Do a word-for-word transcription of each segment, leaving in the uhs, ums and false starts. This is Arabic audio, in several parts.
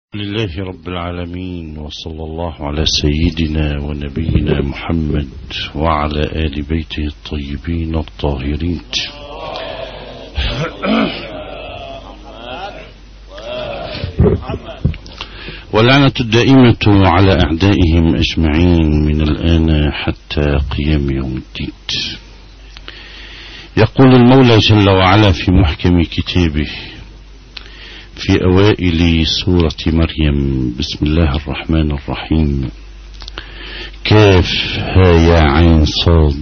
لله رب العالمين، وصلى الله على سيدنا ونبينا محمد وعلى آل بيته الطيبين الطاهرين. واللعنة الدائمة على أعدائهم أجمعين من الآن حتى قيام يوم الدين. يقول المولى جل وعلا في محكم كتابه في أوائل سورة مريم: بسم الله الرحمن الرحيم، كاف ها يا عين صاد،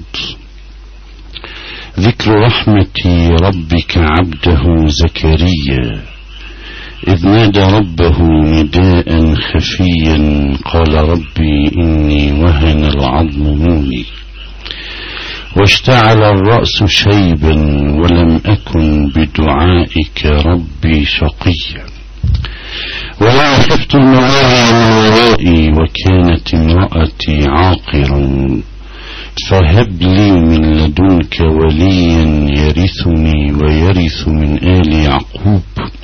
ذكر رحمة ربك عبده زكريا إذ نادى ربه نداء خفيا قال ربي إني وهن العظم مني واشتعل الرأس شيبا ولم أكن بدعائك ربي شقيا ولا خفت الموالي من ورائي وكانت امرأتي عاقرا فهب لي من لدنك وليا يرثني ويرث من آل يعقوب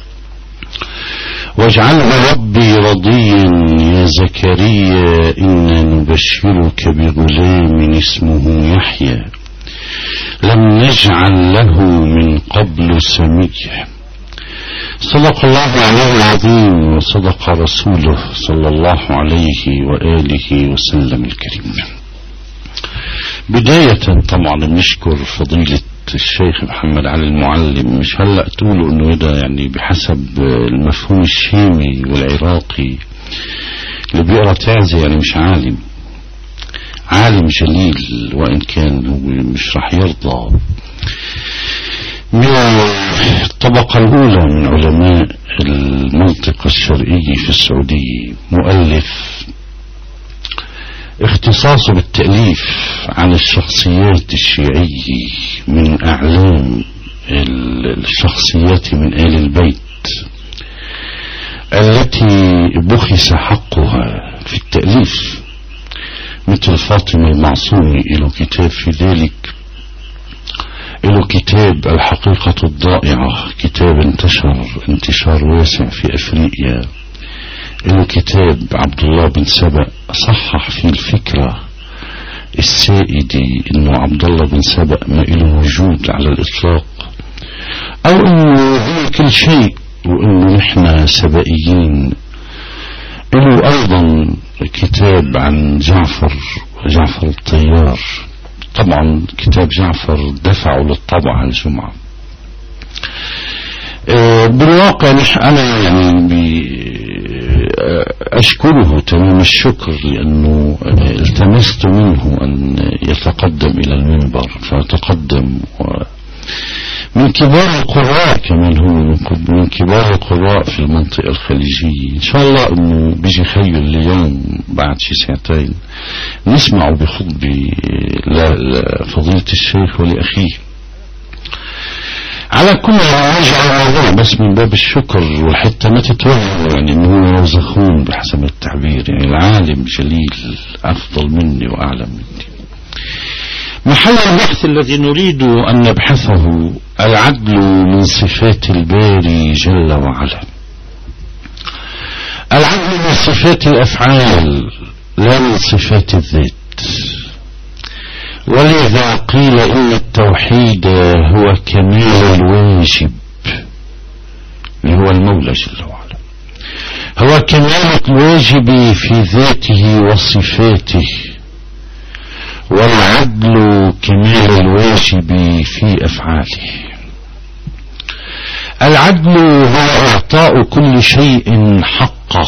واجعله ربي رضيا يا زكريا إنا نبشرك بغلام اسمه يحيى لم نجعل له من قبل سميا. صدق الله العلي العظيم وصدق رسوله صلى الله عليه وآله وسلم الكريم. بداية طبعا بنشكر فضيلة الشيخ محمد علي المعلم، مش هلأ تقولوا انه ده يعني بحسب المفهوم الشامي والعراقي اللي بيقرأ تعزي يعني مش عالم، عالم جليل وإن كان هو مش رح يرضى. من الطبقة الأولى من علماء المنطقة الشرقية في السعودية، مؤلف اختصاصه بالتأليف عن الشخصيات الشيعية من أعلام الشخصيات من آل البيت التي بخس حقها في التأليف، مثل فاطمة المعصومي له كتاب في ذلك، له كتاب الحقيقة الضائعة، كتاب انتشر انتشار واسع في أفريقيا، له كتاب عبد الله بن سبأ صحح في الفكرة السائدة انه عبد الله بن سبأ ما له وجود على الإطلاق، او انه هو كل شيء وانه نحن سبائيين. له ايضا كتاب عن جعفر جعفر الطيار، طبعا كتاب جعفر دفعوا للطبعة الجمعة. أه بالواقع نحن انا يعني اشكره تمام الشكر لانه التمست منه ان يتقدم الى المنبر، فتقدم من كبار القراء، كمان هو من كبار القراء في المنطقة الخليجية. ان شاء الله انه بيجي خيل اليوم بعد شي ساعتين نسمعه بخطبة لفضيلة الشيخ ولأخيه. على كل راجع الموضوع بس من باب الشكر، وحتى ما تتوهموا يعني انه هو يوزخون بحسب التعبير، يعني العالم جليل افضل مني واعلم مني. محل البحث الذي نريد ان نبحثه العدل من صفات الباري جل وعلا. العدل من صفات الافعال لا من صفات الذات، ولذا قيل إن التوحيد هو كمال الواجب اللي هو المولى جل وعلا، هو كمال الواجب في ذاته وصفاته، والعدل كمال الواجب في أفعاله. العدل هو إعطاء كل شيء حقه،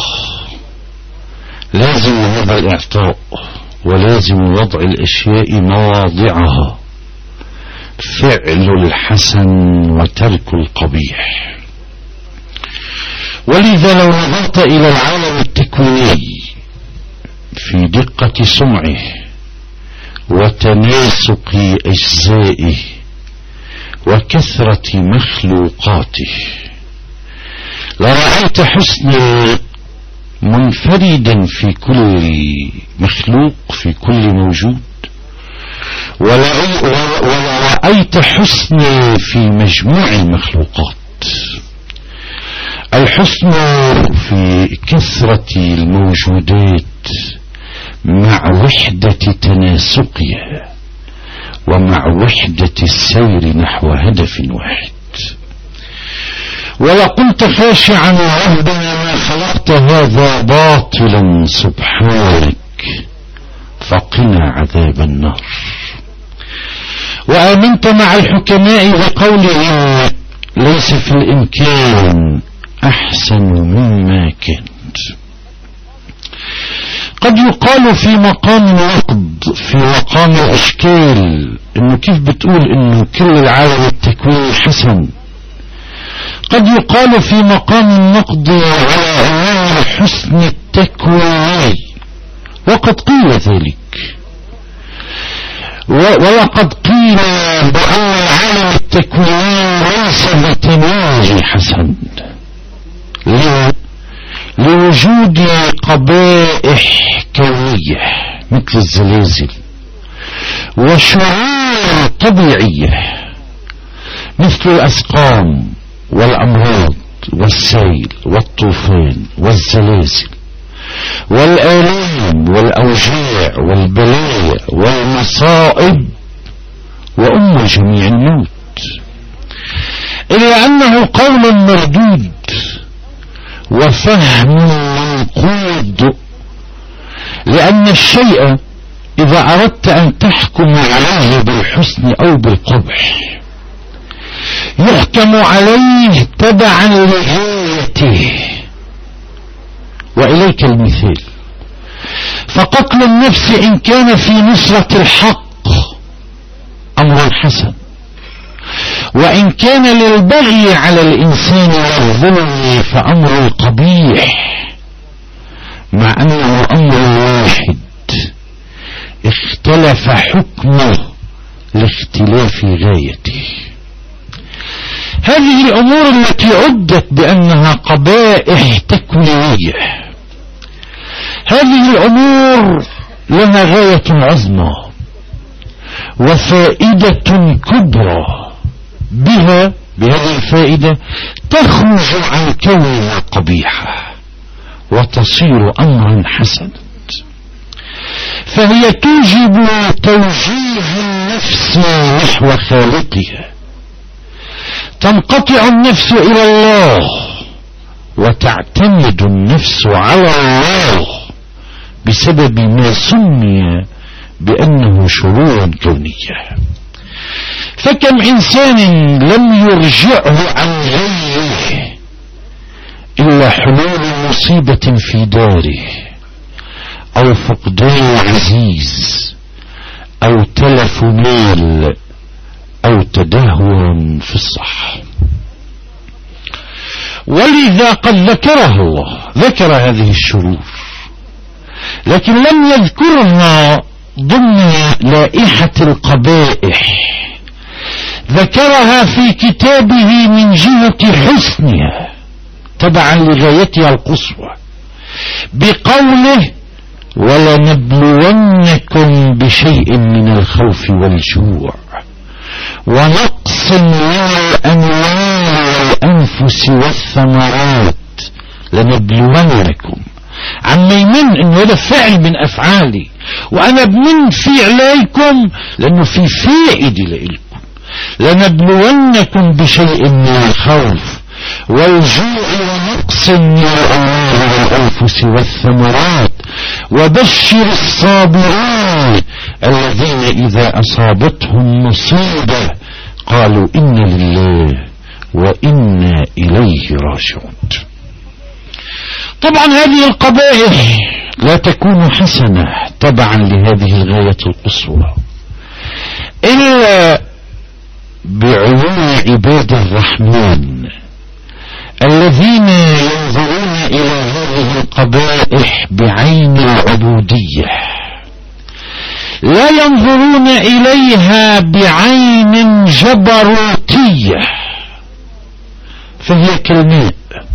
لازم هذا الإعطاء ولازم وضع الأشياء مواضعها، فعل الحسن وترك القبيح. ولذا لو نظرت إلى العالم التكويني في دقة سمعه وتناسق أجزائه وكثرة مخلوقاته لرأيت حسنا منفردا في كل مخلوق في كل موجود، ولرأيت حسنا في مجموع المخلوقات. الحسن في كثرة الموجودات مع وحدة تناسقها ومع وحدة السير نحو هدف واحد. ولقلت خاشعا ربنا ما خلقت هذا باطلا سبحانك فقنا عذاب النار. وآمنت مع الحكماء بقولهم ليس في الإمكان أحسن مما كنت. قد يقال في مقام النقد في مقام الأشكال إنه كيف بتقول إنه كل العالم التكوين حسن. قد يقال في مقام النقد على أنواع الحسن التكويني وقد قيل ذلك، ولقد قيل بأن العالم التكويني ليس بتمييز حسن لوجود قبائح كونية مثل الزلازل وشرور طبيعية مثل الأسقام والأمراض والسيل والطوفان والزلازل والآلام والأوجاع والبلايا والمصائب وأم جميع الموت، إلا أنه قول مردود وفهم منقود، لأن الشيء إذا أردت أن تحكم عليه بالحسن أو بالقبح يحكم عليه تبعا لغايته. وإليك المثال، فقتل النفس إن كان في نصرة الحق أمر حسن، وإن كان للبغي على الإنسان والظلم فأمر قبيح، مع أنه أمر واحد اختلف حكمه لاختلاف غايته. هذه الأمور التي عدت بأنها قبائح تكوينية، هذه الأمور لها غاية عظمى وفائدة كبرى، بها بهذه الفائدة تخرج عن كونها قبيحة وتصير أمرا حسنا، فهي توجب توجيه النفس نحو خالقها، تنقطع النفس إلى الله وتعتمد النفس على الله بسبب ما سمي بأنه شرور كونية. فكم إنسان لم يرجعه عن غيه إلا حلول مصيبة في داره أو فقدان عزيز أو تلف مال أو تدهور في الصحة. ولذا قد ذكرها الله، ذكر هذه الشرور، لكن لم يذكرها ضمن لائحة القبائح، ذكرها في كتابه من جهة حسنها تبعا لغايتها القصوى بقوله ولنبلونكم بشيء من الخوف والجوع ونقص من الأموال والأنفس والثمرات. لنبلونكم عم يمن انه هذا فعل من افعالي، وانا بمن في عليكم لانه في فائدة لإلكم. لنبلونكم بشيء من الخوف والجوع ونقص من الأموال والأنفس والثمرات وبشر الصابرين الذين إذا أصابتهم مصيبة قالوا إنا لله وإنا إليه راجعون. طبعا هذه القبائح لا تكون حسنة تبعا لهذه الغاية القصوى إلا بعيون عباد الرحمن الذين ينظرون إلى هذه القبائح بعين العبودية، لا ينظرون إليها بعين جبروتية، فهي كالماء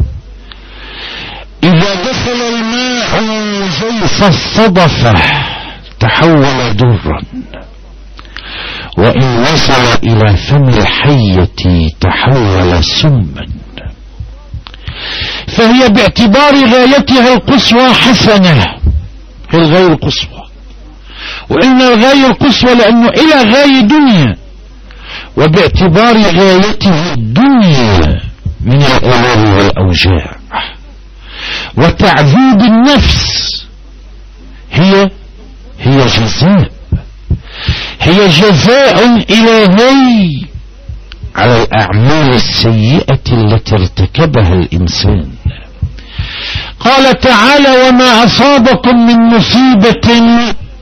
إذا دخل الماء جوف الصدفة تحول درا، وإن وصل إلى فم الحية تحول سما. فهي باعتبار غايتها القصوى حسنة، هي الغاية القصوى. وإن الغاية القصوى لأنه إلى غاية دنيا، وباعتبار غايته الدنيا من الآلام والأوجاع وتعذيب النفس، هي هي جزاء، هي جزاء إلهي على الأعمال السيئة التي ارتكبها الإنسان. قال تعالى: وما أصابكم من مصيبة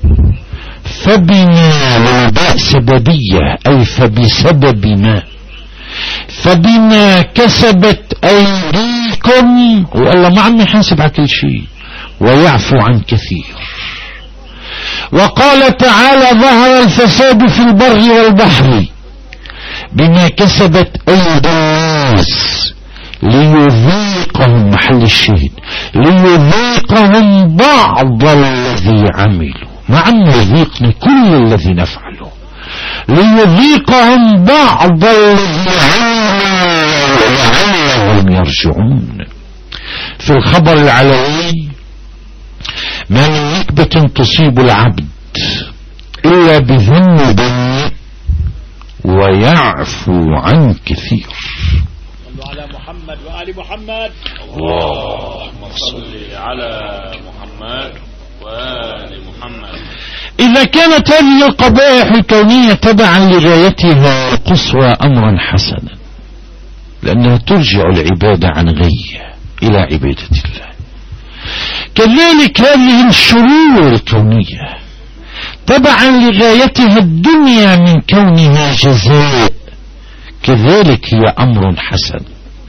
فبما، والباء سببية أي فبسبب ما، فبما كسبت أيديكم، والله ما عم يحاسب على كل شيء ويعفو عن كثير. وقال تعالى: ظهر الفساد في البر والبحر بما كسبت أيدي الناس ليذيقهم، محل الشهد، ليذيقهم بعض الذي عملوا، ما عم يذيقني كل الذي نفعله، ليذيقهم بعض الذي عملوا لعلهم يرجعون. في الخبر العلوي: ما من نكبة تصيب العبد إلا بذنب ويعفو عن كثير. صلوا على محمد وآل محمد. اللهم صل على محمد وآل محمد. إذا كانت هذه القبائح الكونية تبعا لغايتها القصوى أمرا حسنا، لأنها ترجع العبادة عن غيه إلى عبادة الله، كذلك هذه الشرور الكونية تبعا لغايتها الدنيا من كونها جزاء، كذلك هي أمر حسن.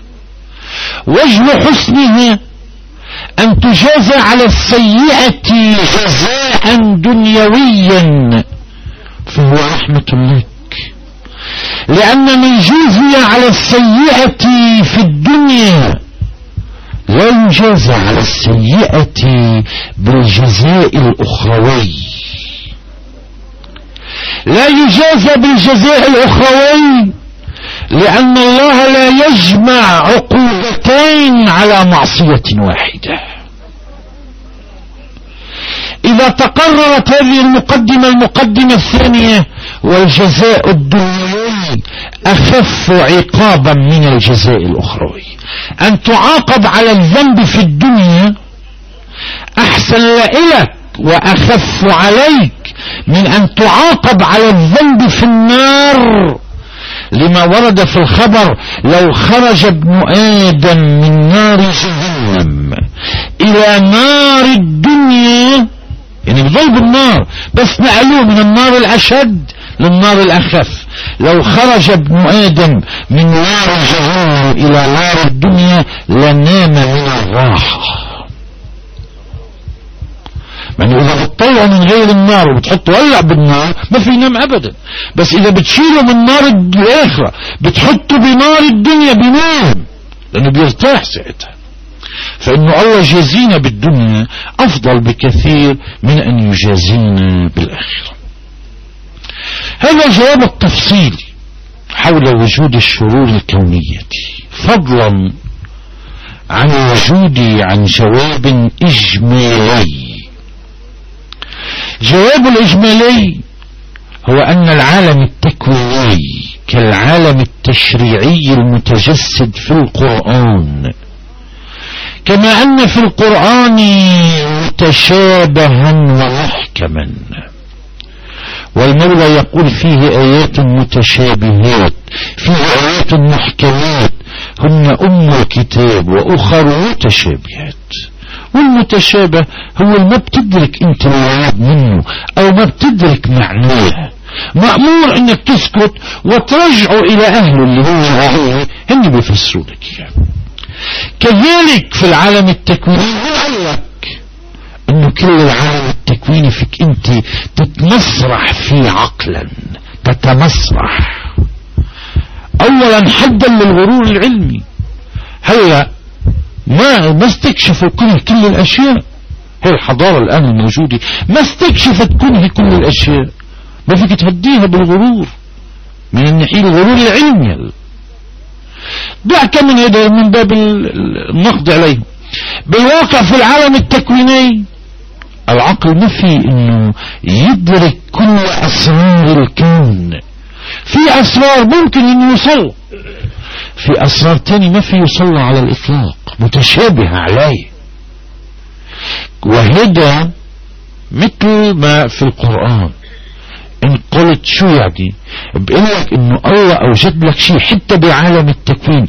وجه حسنها أن تجازى على السيئة جزاء دنيويا، فهو رحمة لك، لأن من جزي على السيئة في الدنيا لا يجازى على السيئة بالجزاء الأخروي، لا يجازى بالجزاء الأخروي، لأن الله لا يجمع عقوبتين على معصية واحدة. إذا تقررت هذه المقدمة المقدمة الثانية، والجزاء الدنيوي أخف عقابا من الجزاء الأخروي، أن تعاقب على الذنب في الدنيا أحسن لك وأخف عليك من أن تعاقب على الذنب في النار، لما ورد في الخبر: لو خرج ابن آدم من نار جهنم إلى نار الدنيا، يعني بضل بالنار بس نقلوه من النار الأشد للنار الأخف، لو خرج ابن آدم من نار جهنم إلى نار الدنيا لنام من الراحة. يعني إذا بتطلعه من غير النار وبتحطه ولع بالنار ما في ينام أبدا، بس إذا بتشيله من نار الآخرة بتحطه بنار الدنيا بينام، لأنه بيرتاح ساعتها. فإنه الله جازينا بالدنيا أفضل بكثير من أن يجازينا بالآخرة. هذا الجواب التفصيلي حول وجود الشرور الكونية، فضلا عن وجود عن جواب إجمالي. جواب الإجمالي هو أن العالم التكويني كالعالم التشريعي المتجسد في القرآن، كما أن في القرآن متشابها ومحكما، والمولى يقول فيه آيات متشابهات، فيه آيات محكمات هن أم الكتاب وأخر متشابهات. والمتشابه هو ما بتدرك انت الوعد منه او ما بتدرك معناه، مأمور انك تسكت وترجعه الى اهله اللي هو العلم، هن بيفسروا لك اياه. كذلك في العالم التكويني قال لك انه كل العالم التكويني فيك انت تتمسرح فيه عقلا، تتمسرح اولا حدا للغرور العلمي. هلا ما ما استكشفوا كل كل الاشياء، هي الحضارة الان الموجودة ما استكشفت كل كل الاشياء، ما فيك تهديها بالغرور من الناحية الغرور العلمي. دعك من هذا من باب النقد عليهم. بالواقع في العالم التكويني العقل ما في انه يدرك كل اسرار الكون. في اسرار ممكن انه يوصل، في اسرار تاني ما في يوصل على الاطلاق، متشابهة عليه. وهذا مثل ما في القرآن ان قلت شو يعني بقول لك انه الله اوجد لك شيء حتى بعالم التكوين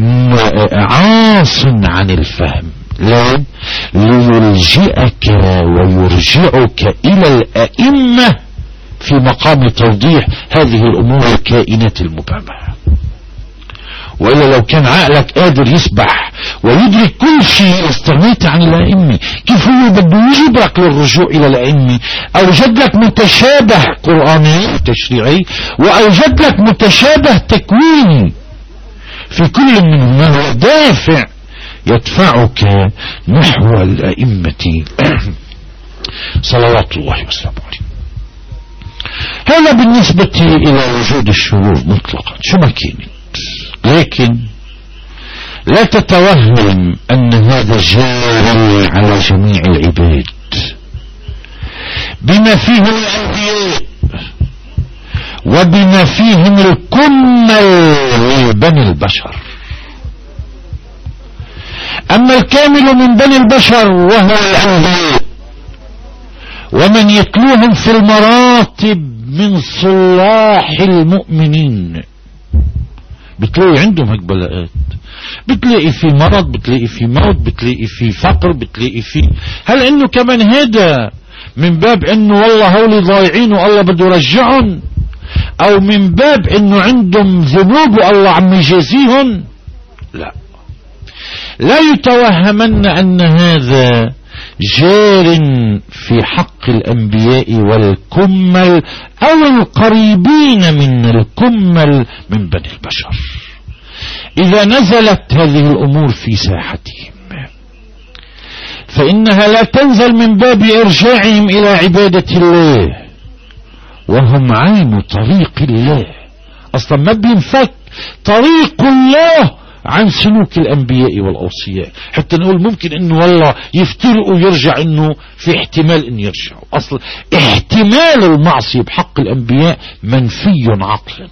عاص عن الفهم. ليه؟ ليلجئك ويرجعك الى الائمة في مقام توضيح هذه الامور الكائنات المبهمة. وإلا لو كان عقلك قادر يسبح ويدرك كل شيء استغنيت عن الأئمة. كيف هو بده يجبرك للرجوع إلى الأئمة؟ أوجد لك متشابه قرآني تشريعي وأوجد لك متشابه تكويني، في كل منهما دافع يدفعك نحو الأئمة صلوات الله وسلامه عليه. هذا بالنسبة إلى وجود الشرور مطلقا شو ما كانت. لكن لا تتوهم أن هذا جار على جميع العباد بما فيهم الأنبياء وبما فيهم الكمل من بني البشر. أما الكامل من بني البشر وهو الأنبياء ومن يتلوهم في المراتب من صلاح المؤمنين، بتلاقي عندهم هيك بلاءات، بتلاقي في مرض، بتلاقي في موت، بتلاقي في فقر، بتلاقي في هل انه كمان هذا من باب انه والله هولي ضايعين والله بده يرجعهم، او من باب انه عندهم ذنوب والله عم يجازيهم؟ لا، لا يتوهمن ان هذا جار في حق الأنبياء والكمل أو القريبين من الكمل من بني البشر إذا نزلت هذه الأمور في ساحتهم، فإنها لا تنزل من باب إرجاعهم إلى عبادة الله وهم عين طريق الله. أصلا ما بينفك طريق الله عن سلوك الأنبياء والأوصياء، حتى نقول ممكن انه والله يفترقوا يرجع انه في احتمال ان يرجعوا. اصلا احتمال المعصية بحق الأنبياء منفي عقلا.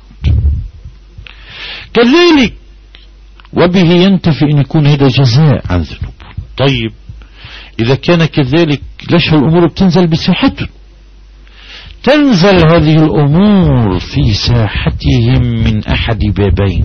كذلك وبه ينتفي ان يكون هذا جزاء عن ذنوب. طيب اذا كان كذلك ليش الامور بتنزل بساحتهم؟ تنزل هذه الامور في ساحتهم من احد بابين: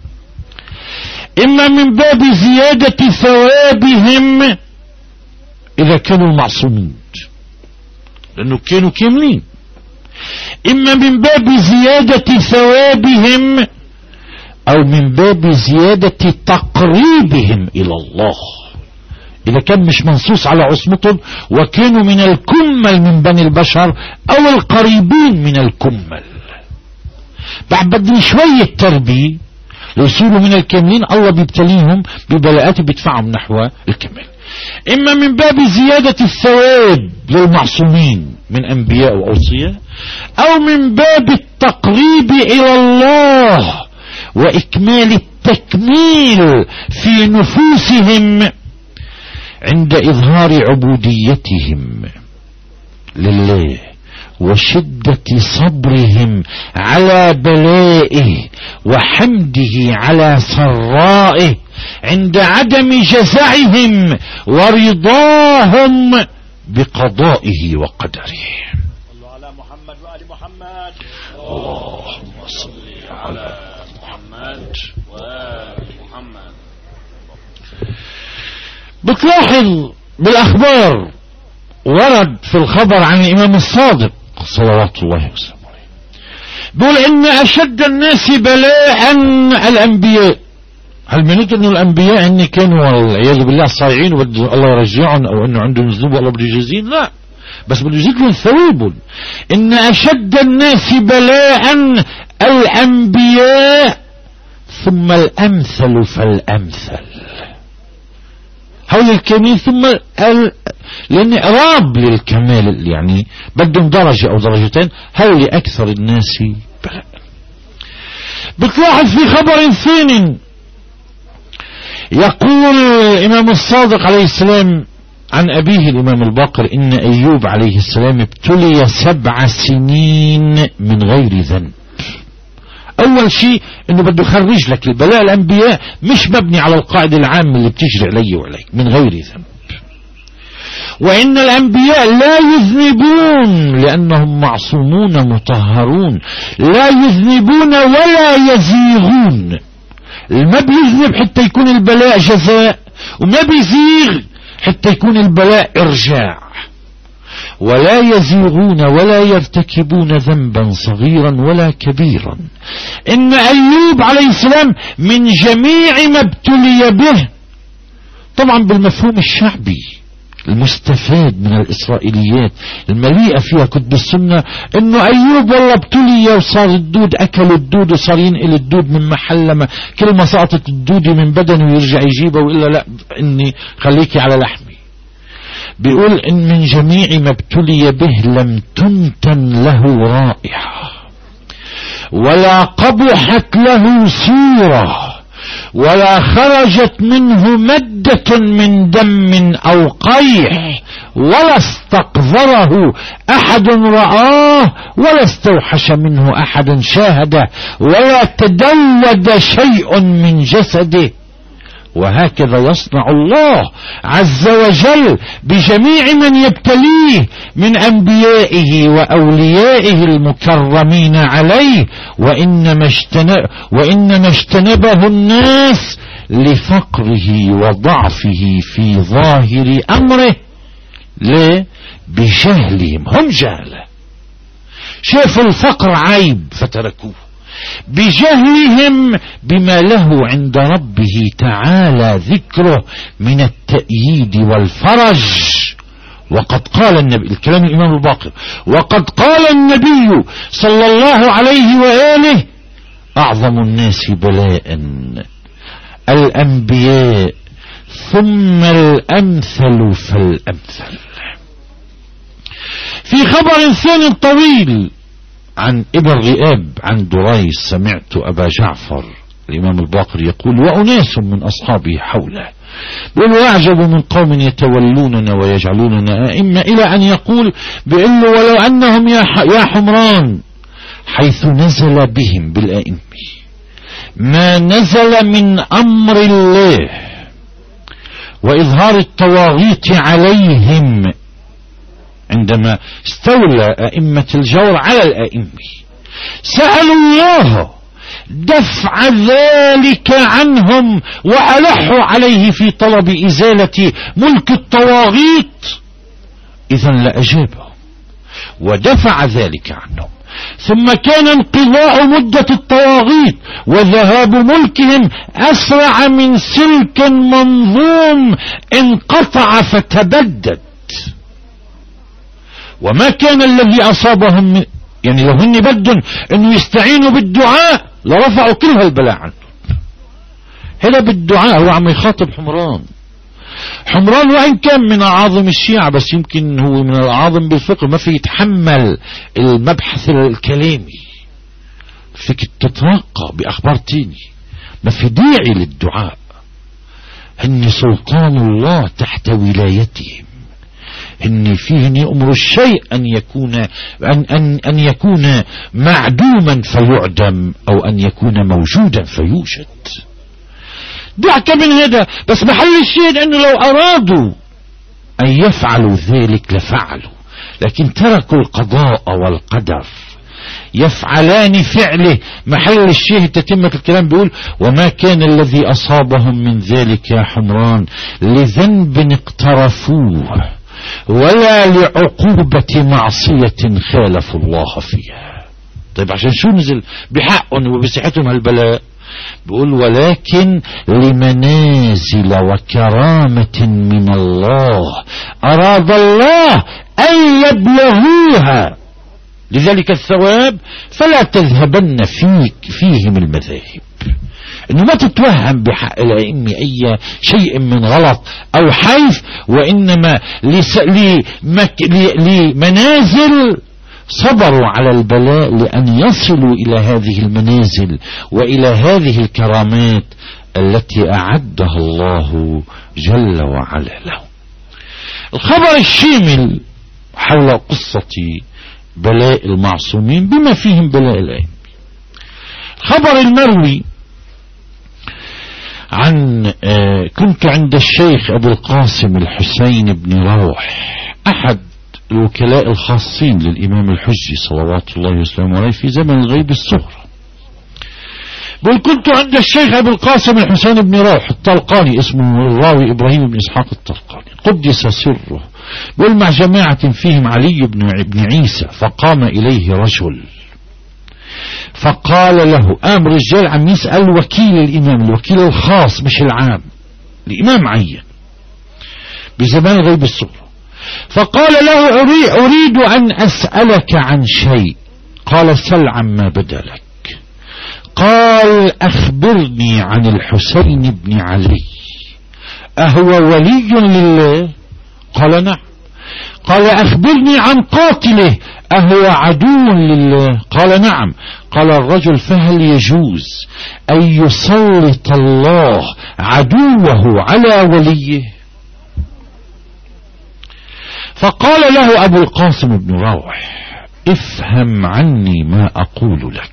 إما من باب زيادة ثوابهم إذا كانوا معصومين لأنه كانوا كاملين، إما من باب زيادة ثوابهم أو من باب زيادة تقريبهم إلى الله إذا كان مش منصوص على عصمتهم وكانوا من الكمل من بني البشر أو القريبين من الكمل. بعد بدي شوية تربية ليصيروا من الكاملين، الله بيبتليهم ببلاءات بيدفعهم نحو الكمال. إما من باب زيادة الثواب للمعصومين من أنبياء وأوصياء أو من باب التقريب إلى الله وإكمال التكميل في نفوسهم عند إظهار عبوديتهم لله وشدة صبرهم على بلائه وحمده على سرائه عند عدم جزعهم ورضاهم بقضائه وقدره. صلوا على محمد وآل محمد. اللهم صل على محمد وآل محمد. بتلاحظ بالأخبار ورد في الخبر عن الإمام الصادق صلوات الله وسلامه عليه بيقول إن أشد الناس بلاء الأنبياء. هل منيت إنه الأنبياء إن كانوا والعياذ بالله صايعين وبده الله يرجعهم أو إنه عندهم ذنوب والله بده يجازيهم؟ لا، بس بده يزيد لهم ثوابهم. إن أشد الناس بلاء الأنبياء ثم الأمثل فالأمثل. هول الكمال ثم ال... لأن إعراب للكمال يعني بدهم درجة أو درجتين. هول أكثر الناس بلاء. بتلاحظ في خبر ثاني يقول الإمام الصادق عليه السلام عن أبيه الإمام الباقر إن أيوب عليه السلام ابتلي سبع سنين من غير ذنب. أول شيء إنه بده يخرج لك البلاء الأنبياء مش مبني على القاعدة العامة اللي بتجري علي وعليك من غير ذنب، وإن الأنبياء لا يذنبون لأنهم معصومون مطهرون، لا يذنبون ولا يزيغون. ما بيذنب حتى يكون البلاء جزاء، وما بيزيغ حتى يكون البلاء إرجاع. ولا يزيغون ولا يرتكبون ذنبا صغيرا ولا كبيرا. إن أيوب عليه السلام من جميع ما ابتلي به، طبعا بالمفهوم الشعبي المستفاد من الإسرائيليات المليئة فيها كتب السنة، إنه أيوب والله ابتلي وصار الدود أكل الدود وصار ينقل الدود من محل لما كل ما سقطت الدود من بدنه ويرجع يجيبه، وإلا لا إني خليكي على لحمي. بيقول إن من جميع ما ابتلي به لم تمتن له رائحة ولا قبحت له صورة ولا خرجت منه مدة من دم أو قيح ولا استقذره أحد رآه ولا استوحش منه أحد شاهده ولا تدود شيء من جسده. وهكذا يصنع الله عز وجل بجميع من يبتليه من أنبيائه وأوليائه المكرمين عليه، وإنما اجتنب وإنما اجتنبه الناس لفقره وضعفه في ظاهر أمره. ليه؟ بجهلهم، هم جهلة، شافوا الفقر عيب فتركوه، بجهلهم بما له عند ربه تعالى ذكره من التأييد والفرج. وقد قال النبي، الكلام الإمام الباقر، وقد قال النبي صلى الله عليه وآله: أعظم الناس بلاء الأنبياء ثم الأمثل فالأمثل. في خبر ثاني طويل عن ابن رئاب عن دريس: سمعت أبا جعفر الإمام الباقر يقول: وأناس من أصحابه حوله، بيقول: وأعجب من قوم يتولوننا ويجعلوننا أئمة، إلى أن يقول بيقول له: ولو أنهم يا حمران حيث نزل بهم بالأئمة ما نزل من أمر الله وإظهار الطواغيت عليهم عندما استولى أئمة الجور على الأئمة، سألوا الله دفع ذلك عنهم وألحوا عليه في طلب إزالة ملك الطواغيت، إذن لأجابهم ودفع ذلك عنهم. ثم كان انقضاء مدة الطواغيت وذهاب ملكهم أسرع من سلك منظوم انقطع فتبدد، وما كان الذي أصابهم من، يعني لو هن بدهم انه يستعينوا بالدعاء لرفعوا كل هالبلاء عنهم. هذا بالدعاء هو عم يخاطب حمران. حمران وإن كان من أعاظم الشيعة، بس يمكن هو من الأعاظم بالفقه، ما في يتحمل المبحث الكلامي، فيك تترقى بأخبار تاني، ما في داعي للدعاء. هن سلطان الله تحت ولايتهم، إن فيه يأمر الشيء أن يكون أن أن أن يكون معدوما فيعدم، أو أن يكون موجودا فيوجد. دعك من هذا، بس محل الشيء أنه لو أرادوا أن يفعلوا ذلك لفعلوا، لكن تركوا القضاء والقدر يفعلان فعله. محل الشيء تتمة الكلام بيقول: وما كان الذي أصابهم من ذلك يا حمران لذنب اقترفوه ولا لعقوبة معصية خالفوا الله فيها. طيب عشان شو نزل بحقهم وبصحتهم هالبلاء؟ بيقول: ولكن لمنازل وكرامة من الله أراد الله أن يبلغوها، لذلك الثواب فلا تذهبن فيك فيهم المذاهب. انه ما تتوهم بحق الائمه اي شيء من غلط او حيف، وانما لمنازل صبروا على البلاء لأن يصلوا إلى هذه المنازل وإلى هذه الكرامات التي أعدها الله جل وعلا له. الخبر الشامل حول قصة بلاء المعصومين بما فيهم بلاء الأئمة. الخبر المروي عن آه كنت عند الشيخ أبو القاسم الحسين بن روح أحد الوكلاء الخاصين للإمام الحجي صلوات الله وسلامه عليه في زمن الغيب الصغرى. بل كنت عند الشيخ أبو القاسم الحسين بن روح الطلقاني، اسمه الراوي إبراهيم بن إسحاق الطلقاني قدس سره، بل مع جماعة فيهم علي بن عيسى، فقام إليه رجل فقال له، قام رجال عم يسأل وكيل الإمام، الوكيل الخاص مش العام، الإمام عين بزمان الغيب الصغرى، فقال له أريد أن أسألك عن شيء. قال سل عما بدا لك. قال أخبرني عن الحسين بن علي، أهو ولي لله؟ قال نعم. قال أخبرني عن قاتله، أهو عدو لله؟ قال نعم. قال الرجل فهل يجوز أن يسلط الله عدوه على وليه؟ فقال له أبو القاسم بن روح افهم عني ما أقول لك،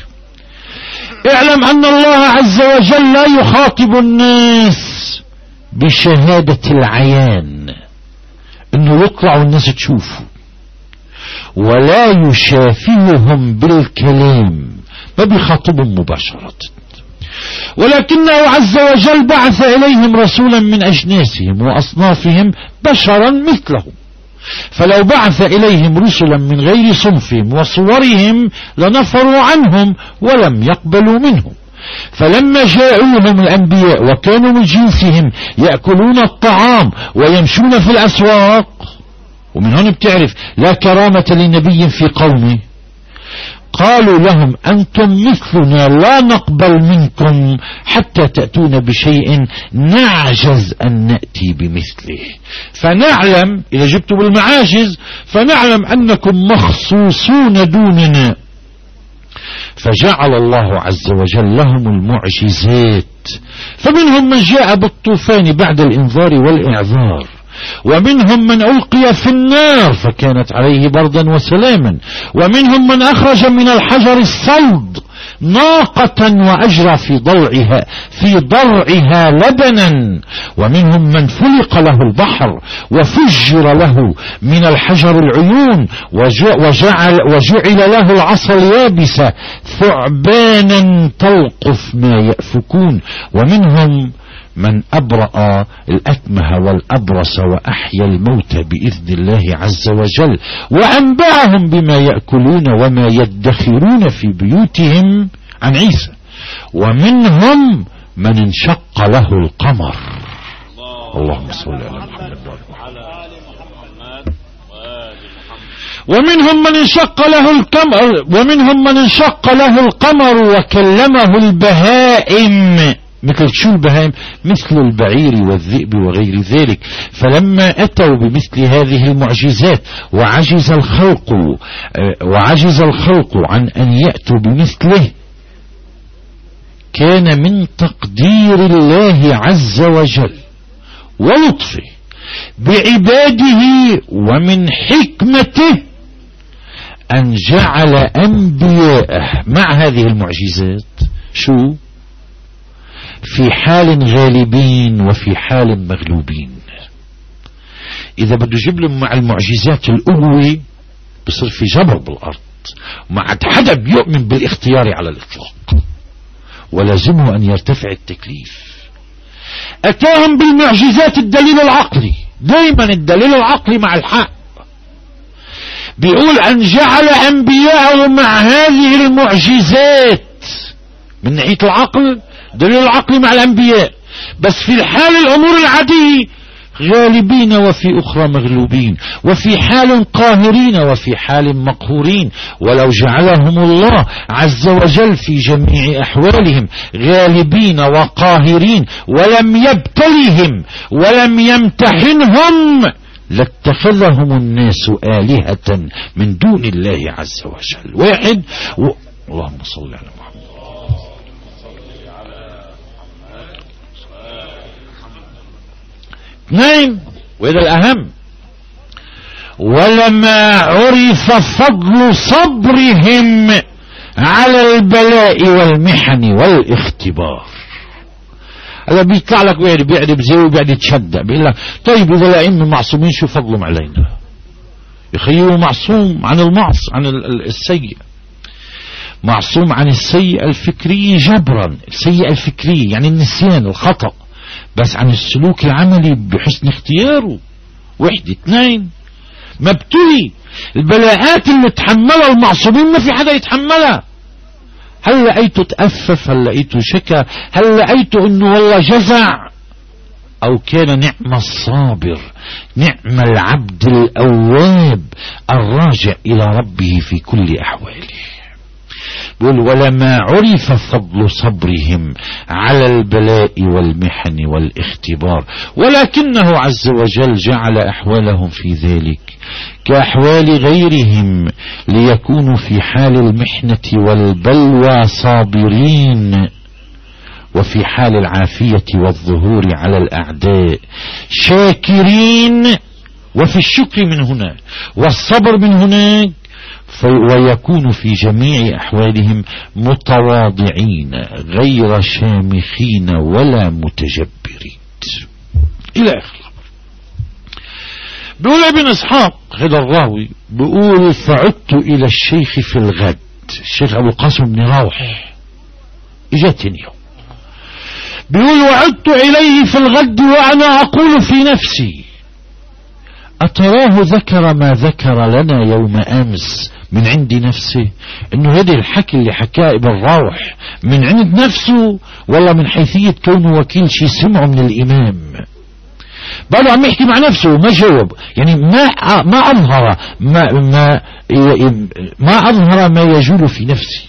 اعلم أن الله عز وجل لا يخاطب الناس بشهادة العيان انه يطلع والناس تشوفه، ولا يشافههم بالكلام، ما بيخاطبهم مباشرة، ولكنه عز وجل بعث إليهم رسولا من أجناسهم وأصنافهم بشرا مثلهم، فلو بعث إليهم رسلا من غير صنفهم وصورهم لنفروا عنهم ولم يقبلوا منهم. فلما جاءوهم الأنبياء وكانوا من جنسهم يأكلون الطعام ويمشون في الأسواق، ومن هون بتعرف لا كرامة لنبي في قومه، قالوا لهم أنتم مثلنا لا نقبل منكم حتى تأتون بشيء نعجز أن نأتي بمثله، فنعلم إذا جبتوا بالمعاجز فنعلم أنكم مخصوصون دوننا. فجعل الله عز وجل لهم المعجزات، فمنهم من جاء بالطوفان بعد الإنذار والإعذار، ومنهم من ألقي في النار فكانت عليه بردا وسلاما، ومنهم من أخرج من الحجر الصلد ناقة وأجرى في ضلعها في ضرعها لبنا، ومنهم من فلق له البحر وفجر له من الحجر العيون وجعل, وجعل له العصا اليابسة ثعبانا تلقف ما يأفكون، ومنهم من أبرأ الأكمه والأبرص وأحيا الموتى بإذن الله عز وجل، وأنبأهم بما يأكلون وما يدخرون في بيوتهم عن عيسى، ومنهم من انشق له القمر. اللهم صل على محمد وعلى محمد. ومنهم من انشق له القمر ومنهم من انشق له القمر وكلمه البهائم، مثل شو البهائم؟ مثل البعير والذئب وغير ذلك. فلما أتوا بمثل هذه المعجزات وعجز الخلق وعجز الخلق عن أن يأتوا بمثله، كان من تقدير الله عز وجل ولطفه بعباده ومن حكمته أن جعل أنبياءه مع هذه المعجزات شو؟ في حال غالبين وفي حال مغلوبين. إذا بده يجيب لهم مع المعجزات القوة بصير في جبر بالأرض، وما عاد حدا بيؤمن بالاختيار على الإطلاق، ولازمه أن يرتفع التكليف. أتاهم بالمعجزات الدليل العقلي، دايما الدليل العقلي مع الحق، بيقول أن جعل أنبياءه مع هذه المعجزات من ناحية العقل، دليل العقل مع الأنبياء، بس في الحال الأمور العادية غالبين وفي أخرى مغلوبين، وفي حال قاهرين وفي حال مقهورين. ولو جعلهم الله عز وجل في جميع أحوالهم غالبين وقاهرين ولم يبتلهم ولم يمتحنهم لاتخذهم الناس آلهة من دون الله عز وجل. واحد و... اللهم صل على محمد. اثنين، وهذا الأهم، ولما عرف فضل صبرهم على البلاء والمحن والاختبار. هذا بيطلع لك ويعني بيعرف زي وبيقعد يتشدق بيقول لك طيب إذا الأئمة معصومين شو فضلهم علينا؟ يخيلوا معصوم عن المعص عن السيء، معصوم عن السيء الفكري جبرا، السيء الفكري يعني النسيان الخطأ، بس عن السلوك العملي بحسن اختياره. وحدة. اثنين، مبتلي البلاءات اللي تحملها المعصومين ما في حدا يتحملها. هل لقيته تأفف؟ هل لقيته شكا؟ هل لقيته انه والله جزع؟ او كان نعم الصابر، نعم العبد الأواب الراجع الى ربه في كل احواله. بيقول ولما عرف فضل صبرهم على البلاء والمحن والاختبار، ولكنه عز وجل جعل أحوالهم في ذلك كأحوال غيرهم ليكونوا في حال المحنة والبلوى صابرين، وفي حال العافية والظهور على الأعداء شاكرين. وفي الشكر من هنا والصبر من هناك، ويكون في جميع أحوالهم متواضعين غير شامخين ولا متجبرين إلى آخره. بيقول ابن إسحاق هذا الراوي بيقول فعدت إلى الشيخ في الغد، الشيخ أبو القاسم بن روح إجاتني يوم، بيقول وعدت إليه في الغد وأنا أقول في نفسي أتراه ذكر ما ذكر لنا يوم أمس من عند نفسه؟ انه هذا الحكي اللي حكاه ابن روح من عند نفسه ولا من حيثية كونه وكيل شي سمعه من الامام؟ بقى عم يحكي مع نفسه ما جاوب، يعني ما ما اظهر ما ما ما اظهر ما يجول في نفسه.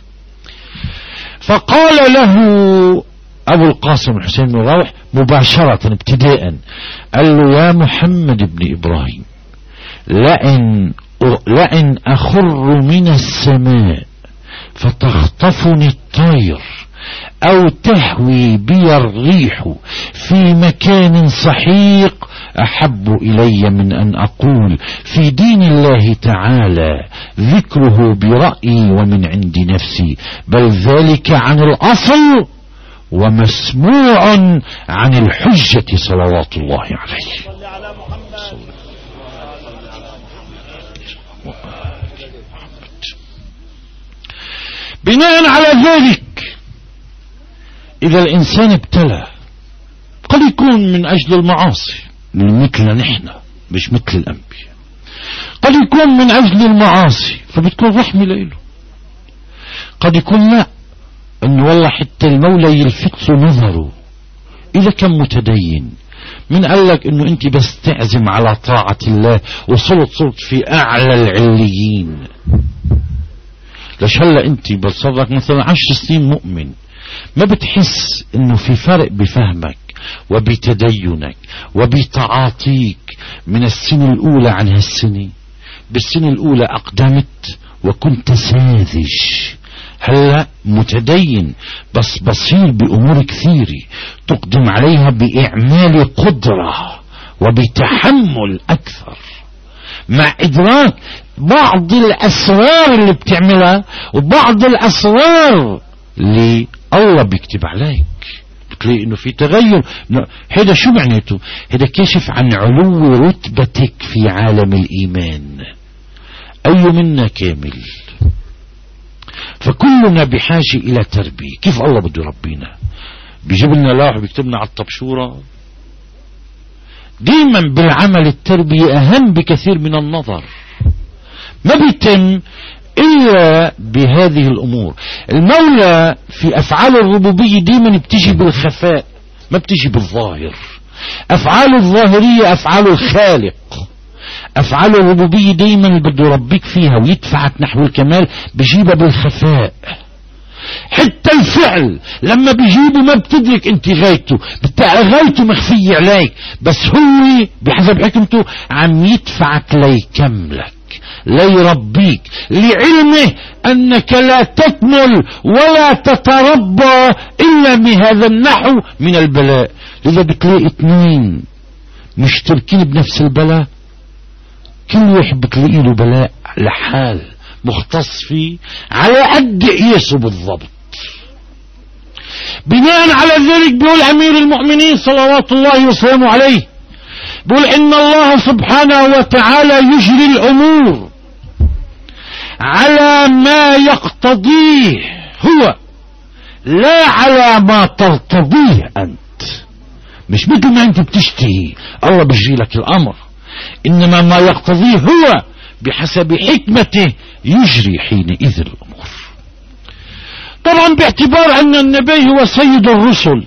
فقال له ابو القاسم الحسين بن روح مباشرة ابتداء، قال له يا محمد بن ابراهيم لئن لئن أخر من السماء فتخطفني الطير أو تهوي بي الريح في مكان سحيق أحب إلي من أن أقول في دين الله تعالى ذكره برأيي ومن عند نفسي، بل ذلك عن الأصل ومسموع عن الحجة صلوات الله عليه. بناء على ذلك إذا الإنسان ابتلى قد يكون من أجل المعاصي مثلنا نحن مش مثل الأنبياء، قد يكون من أجل المعاصي فبتكون رحمة له، قد يكون لا أنه والله حتى المولى يلفت نظره إذا كان متدين. من قال لك أنه أنت بس تعزم على طاعة الله وصلت صرت في أعلى العليين؟ ليش هلا انت بتصدق مثلا عشر سنين مؤمن ما بتحس انه في فرق بفهمك وبتدينك وبتعاطيك من السنة الاولى عن هالسنة؟ بالسنة الاولى اقدمت وكنت ساذج، هلا متدين بس بصير بامور كثيرة تقدم عليها باعمال قدرة وبتحمل اكثر، مع ادراك بعض الاسرار اللي بتعملها وبعض الاسرار اللي الله بيكتب عليك. بتلاقي انه في تغير. هذا شو معناته؟ هذا كشف عن علو رتبتك في عالم الايمان. اي منا كامل؟ فكلنا بحاجة الى تربية. كيف الله بده يربينا؟ بيجيب لنا لوح بيكتبنا على الطبشورة؟ دائما بالعمل التربية اهم بكثير من النظر، ما بيتم إلا بهذه الأمور. المولى في أفعال الربوبية دائما بتجي بالخفاء ما بتجي بالظاهر. أفعال الظاهرية أفعال الخالق، أفعال الربوبية دائما بده يربيك فيها ويدفعك نحو الكمال بجيبها بالخفاء. حتى الفعل لما بيجيبه ما بتدرك انت غايته، غايته مخفية عليك، بس هو بحسب حكمته عم يدفعك ليكملك ليربيك لعلمه أنك لا تكمل ولا تتربى إلا بهذا النحو من البلاء. لذا بتلاقي اثنين مشتركين بنفس البلاء، كل واحد بتلاقي له بلاء لحال مختص فيه على قد قياسه بالضبط. بناء على ذلك بيقول أمير المؤمنين صلوات الله وسلامه عليه، بيقول إن الله سبحانه وتعالى يجري الأمور على ما يقتضيه هو لا على ما ترتضيه أنت. مش مثل ما أنت بتشتهي الله بيجري لك الأمر، إنما ما يقتضيه هو بحسب حكمته يجري حينئذ الأمور. طبعا باعتبار أن النبي هو سيد الرسل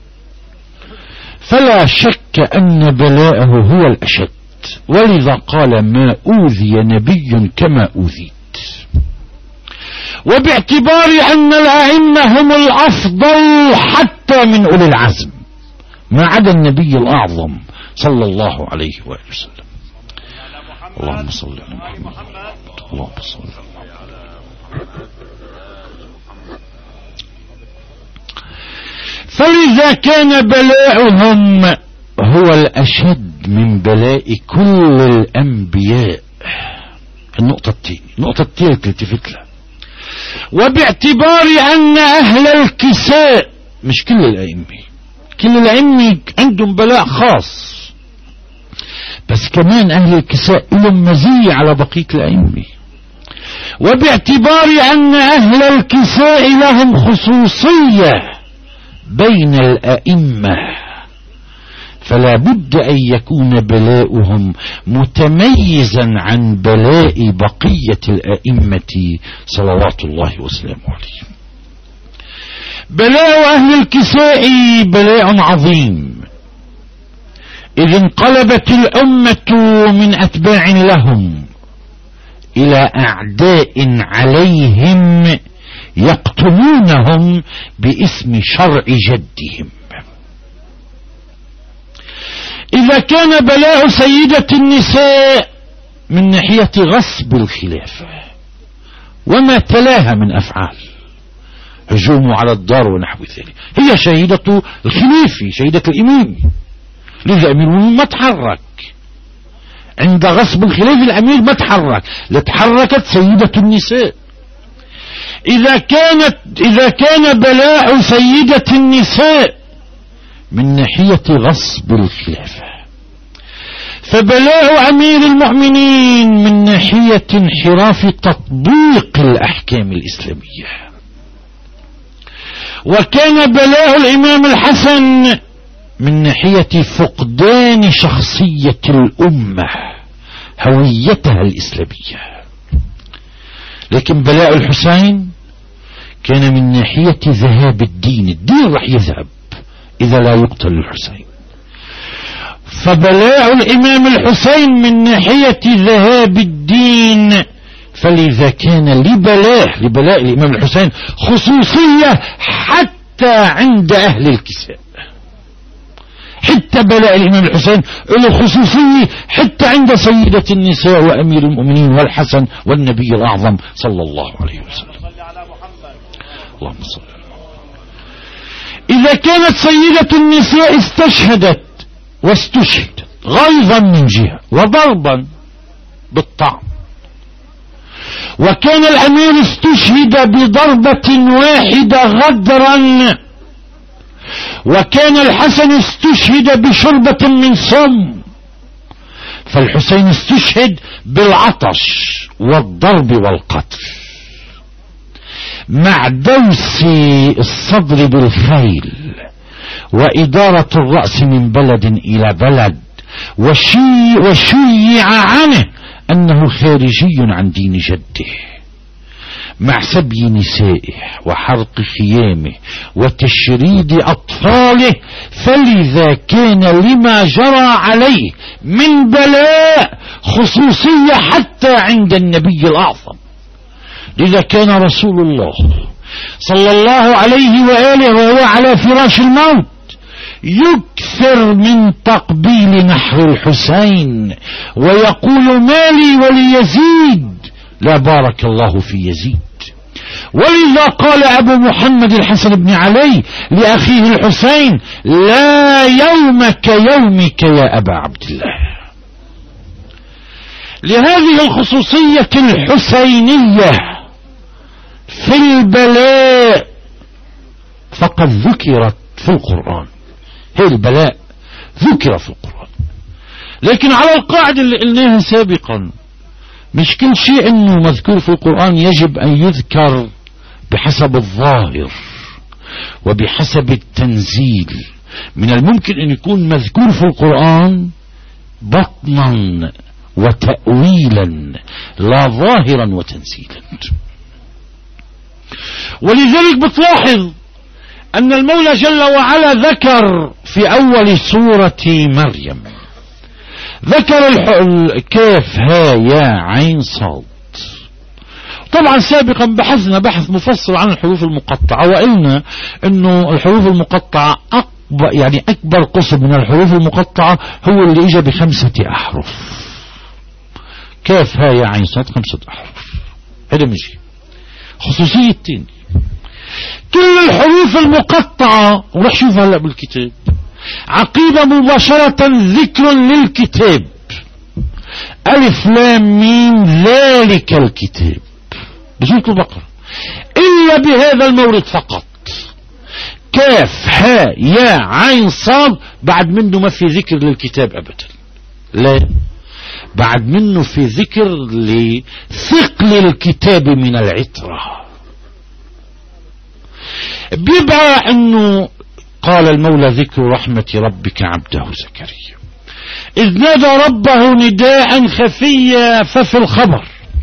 فلا شك أن بلاءه هو الأشد، ولذا قال ما أوذي نبي كما أوذيت. وباعتبار أن الأئمة هم الأفضل حتى من أولي العزم ما عدا النبي الأعظم صلى الله عليه وآله وسلم. اللهم صل على محمد. اللهم صل على محمد. فلذا كان بلاؤهم هو الأشد من بلاء كل الأنبياء. النقطة الثانية، النقطة الثالثة التفت لها، وباعتبار أن أهل الكساء مش كل الأئمة، كل الأئمة عندهم بلاء خاص، بس كمان أهل الكساء لهم مزية على بقية الأئمة. وباعتبار أن أهل الكساء لهم خصوصية بين الأئمة فلا بد أن يكون بلاؤهم متميزا عن بلاء بقية الأئمة صلوات الله وسلامه عليه. بلاء أهل الكساء بلاء عظيم، إذ انقلبت الأمة من أتباع لهم إلى أعداء عليهم يقتلونهم باسم شرع جدهم. إذا كان بلاء سيدة النساء من ناحية غصب الخلافة وما تلاها من أفعال، هجوم على الدار ونحو ذلك، هي شهيدة الخلافة، شهيدة الإمام، لذا أمير المؤمنين ما تحرك عند غصب الخلافة، الأمير ما تحرك، لتحركت سيدة النساء. إذا كانت إذا كان بلاء سيدة النساء من ناحية غصب الخلافة، فبلاء أمير المؤمنين من ناحية انحراف تطبيق الأحكام الإسلامية. وكان بلاء الإمام الحسن من ناحية فقدان شخصية الأمة هويتها الإسلامية. لكن بلاء الحسين كان من ناحية ذهاب الدين، الدين راح يذهب إذا لا يقتل الحسين. فبلاء الإمام الحسين من ناحية ذهاب الدين، فلذا كان لبلاء لبلاء الإمام الحسين خصوصية حتى عند أهل الكساء. حتى بلاء الإمام الحسين له خصوصية حتى عند سيدة النساء وأمير المؤمنين والحسن والنبي الأعظم صلى الله عليه وسلم. اللهم صل على محمد. إذا كانت سيدة النساء استشهدت واستشهدت غيظا من جهة وضربا بالطعن، وكان الأمير استشهد بضربة واحدة غدرا، وكان الحسن استشهد بشربة من سم، فالحسين استشهد بالعطش والضرب والقتل، مع دوس الصدر بالخيل وإدارة الرأس من بلد إلى بلد، وشي وشيع عنه أنه خارجي عن دين جده، مع سبي نسائه وحرق خيامه وتشريد أطفاله. فلذا كان لما جرى عليه من بلاء خصوصية حتى عند النبي الأعظم. لذا كان رسول الله صلى الله عليه وآله وهو على فراش الموت يكثر من تقبيل نحر الحسين ويقول مالي وليزيد، لا بارك الله في يزيد. ولذا قال أبو محمد الحسن بن علي لأخيه الحسين: لا يوم كيومك يا أبا عبد الله. لهذه الخصوصية الحسينية في البلاء فقد ذكرت في القرآن. هي البلاء ذكر في القرآن، لكن على القاعدة اللي قلناها سابقا، مش كل شيء انه مذكور في القرآن يجب ان يذكر بحسب الظاهر وبحسب التنزيل. من الممكن ان يكون مذكور في القرآن بطنا وتأويلا لا ظاهرا وتنزيلا. ولذلك بتلاحظ أن المولى جل وعلا ذكر في أول سورة مريم، ذكر الكاف ها يا عين صاد. طبعا سابقا بحثنا بحث مفصل عن الحروف المقطعة، وقلنا أنه الحروف المقطعة أكبر يعني أكبر قسم من الحروف المقطعة هو اللي إجا بخمسة أحرف. كاف ها يا عين صاد خمسة أحرف، هذا مجي خصوصية التاني. كل الحروف المقطعة ورح شوف هلأ بالكتاب عقيبة مباشرة ذكر للكتاب: ألف لام ميم ذلك الكتاب بسورة البقرة، إلا بهذا المورد فقط. كاف ها يا عين صاد بعد منه ما في ذكر للكتاب أبدا، لا، بعد منه في ذكر لثقل الكتاب من العترة. بيبقى انه قال المولى: ذكر رحمة ربك عبده زكريا إذ نادى ربه نداء خفيا. ففي الخبر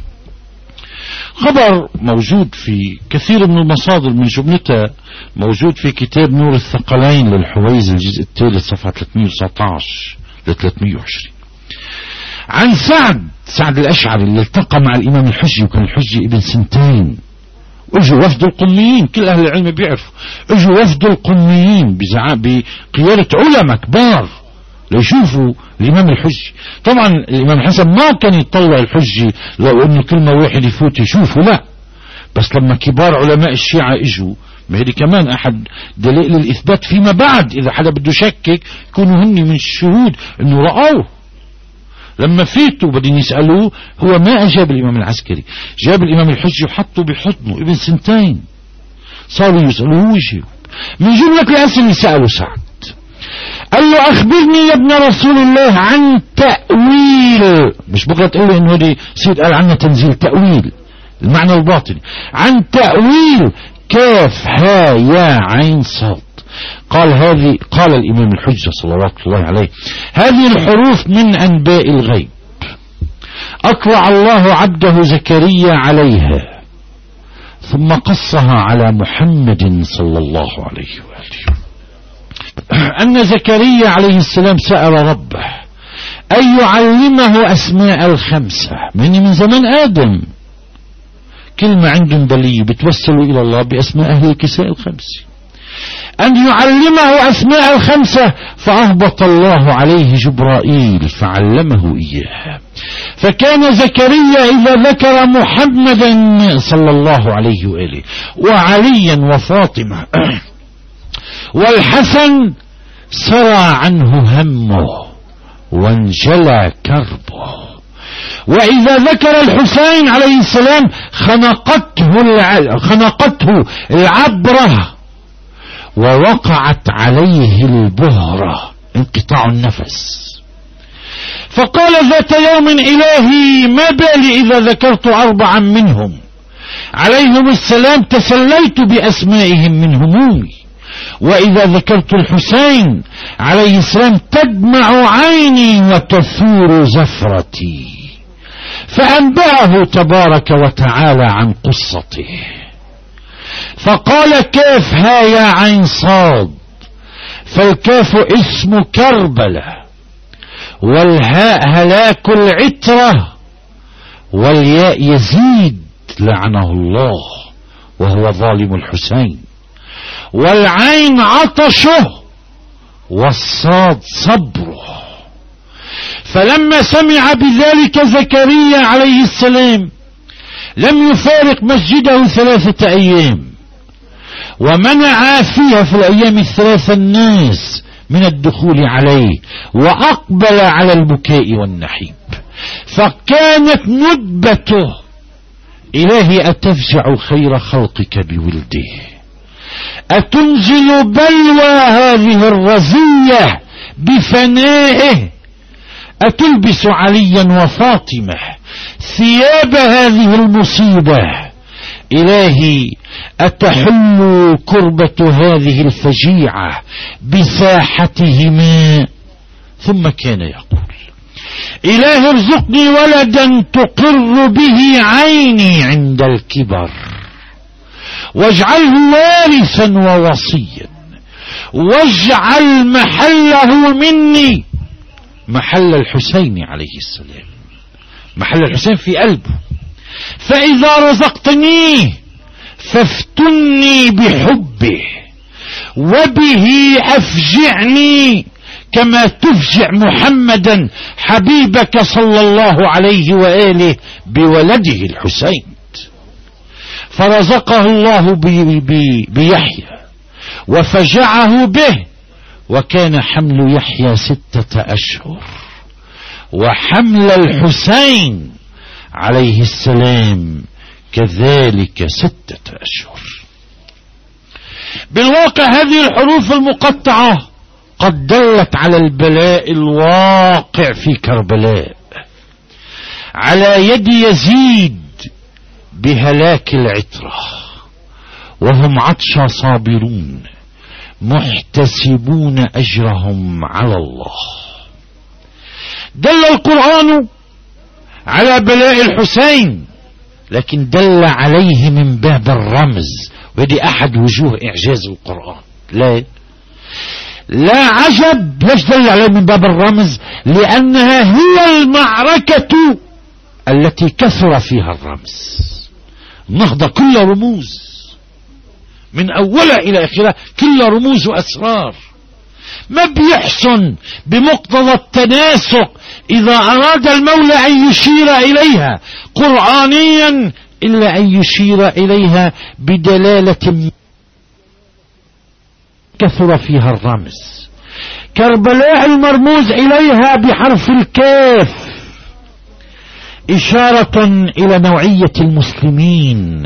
خبر موجود في كثير من المصادر، من جملتها موجود في كتاب نور الثقلين للحويزي الجزء الثالث صفحة ثلاثمئة وتسعة عشر ل ثلاثمئة وعشرين، عن سعد سعد الأشعري اللي التقى مع الإمام الحجي، وكان الحجي ابن سنتين، اجوا وفد القميين، كل اهل العلم بيعرفوا، اجوا وفد القميين بقيادة علماء كبار ليشوفوا الامام الحجي. طبعا الامام الحسن ما كان يطلع الحجي لو انه كلمة واحد يفوت يشوفه، لا، بس لما كبار علماء الشيعة اجوا، ما هذه كمان احد دلائل الاثبات فيما بعد، اذا حدا بده يشكك يكونوا هن من الشهود انه رأوه. لما فيتوا بدين يسألوه، هو ما أجاب الإمام العسكري، جاب الإمام الحجي وحطه بحضنه ابن سنتين، صاروا يسألوه هو يجيب. من جملة الأسئلة سألوا سعد، قال له: أخبرني يا ابن رسول الله عن تأويل، مش بكرة تقول له إنه هذه سيد قال عنه تنزيل، تأويل المعنى الباطني، عن تأويل كاف ها يا عين صاد. قال هذه قال الإمام الحجة صلوات الله عليه: هذه الحروف من أنباء الغيب أطلع الله عبده زكريا عليها، ثم قصها على محمد صلى الله عليه وآله، أن زكريا عليه السلام سأل ربه أن يعلمه أسماء الخمسة، من من زمان آدم كلمة عندهم بلية بتوسلوا إلى الله بأسماء أهل الكساء الخمسة، أن يعلمه أسماء الخمسة، فأهبط الله عليه جبرائيل فعلمه إياها. فكان زكريا إذا ذكر محمدا صلى الله عليه وآله وعليا وفاطمة والحسن سرى عنه همه وانجلى كربه، وإذا ذكر الحسين عليه السلام خنقته خنقته العبرة ووقعت عليه البهرة، انقطاع النفس. فقال ذات يوم: إلهي ما بالي إذا ذكرت أربعا منهم عليهم السلام تسليت بأسمائهم من همومي، وإذا ذكرت الحسين عليه السلام تدمع عيني وتثور زفرتي. فأنبأه تبارك وتعالى عن قصته، فقال: كاف ها يا عين صاد، فالكاف اسم كربلة، والهاء هلاك العترة، والياء يزيد لعنه الله وهو ظالم الحسين، والعين عطشه، والصاد صبره. فلما سمع بذلك زكريا عليه السلام لم يفارق مسجده ثلاثة أيام، ومنع فيها في الأيام الثلاثة الناس من الدخول عليه، وأقبل على البكاء والنحيب. فكانت ندبته: إلهي أتفزع خير خلقك بولده؟ أتنزل بلوى هذه الرزية بفنائه؟ أتلبس عليا وفاطمة ثياب هذه المصيبة؟ إلهي أتحل كربة هذه الفجيعة بساحتهما؟ ثم كان يقول: إلهي ارزقني ولدا تقر به عيني عند الكبر، واجعله وارثا ووصيا، واجعل محله مني محل الحسين عليه السلام. محل الحسين في قلبه. فإذا رزقتنيه فافتني بحبه، وبه أفجعني كما تفجع محمدا حبيبك صلى الله عليه وآله بولده الحسين. فرزقه الله بي بي بيحيى وفجعه به، وكان حمل يحيى ستة أشهر، وحمل الحسين عليه السلام كذلك ستة أشهر. بالواقع هذه الحروف المقطعة قد دلت على البلاء الواقع في كربلاء على يد يزيد بهلاك العترة، وهم عطشى صابرون محتسبون أجرهم على الله. دل القرآن على بلاء الحسين، لكن دل عليه من باب الرمز، ودي أحد وجوه إعجاز القرآن. لا لا عجب ليش دل عليه من باب الرمز، لأنها هي المعركة التي كثر فيها الرمز. النهضة كلها رموز من أولها إلى آخرها، كلها رموز وأسرار. ما بيحسن بمقتضى التناسق إذا أراد المولى أن يشير إليها قرآنيا إلا أن يشير إليها بدلالة كثر فيها الرمز. كربلاء المرموز إليها بحرف الكاف إشارة إلى نوعية المسلمين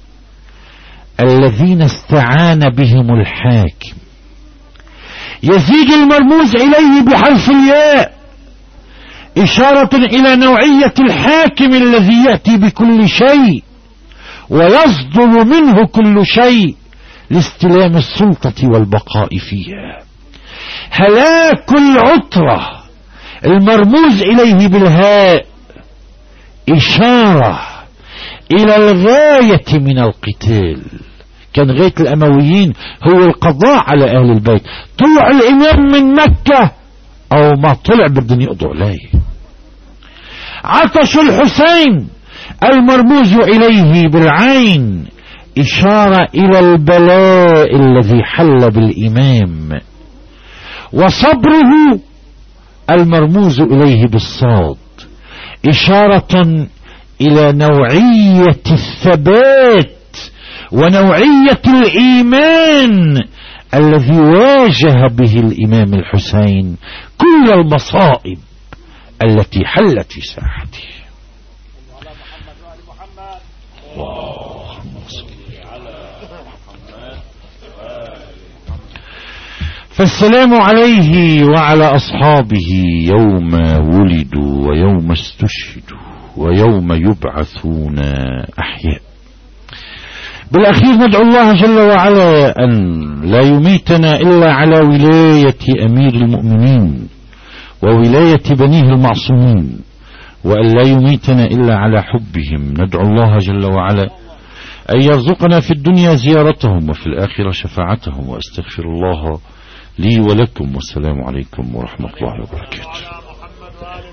الذين استعان بهم الحاكم. يزيد المرموز إليه بحرف الياء إشارة إلى نوعية الحاكم الذي يأتي بكل شيء ويصدر منه كل شيء لاستلام السلطة والبقاء فيها. هلاك العترة المرموز إليه بالهاء إشارة إلى الغاية من القتال. كان غاية الأمويين هو القضاء على أهل البيت. طلع الإمام من مكة أو ما طلع بدهم يقضوا عليه. عطش الحسين المرموز إليه بالعين إشارة إلى البلاء الذي حل بالإمام. وصبره المرموز إليه بالصاد إشارة إلى نوعية الثبات ونوعية الإيمان الذي واجه به الإمام الحسين كل المصائب التي حلت في ساحته. اللهم صل على محمد. فالسلام عليه وعلى أصحابه يوم ولدوا ويوم استشهدوا ويوم يبعثون أحياء. بالأخير ندعو الله جل وعلا أن لا يميتنا إلا على ولاية أمير المؤمنين وولاية بنيه المعصومين، وأن لا يميتنا إلا على حبهم. ندعو الله جل وعلا أن يرزقنا في الدنيا زيارتهم وفي الآخرة شفاعتهم. وأستغفر الله لي ولكم، والسلام عليكم ورحمة الله وبركاته.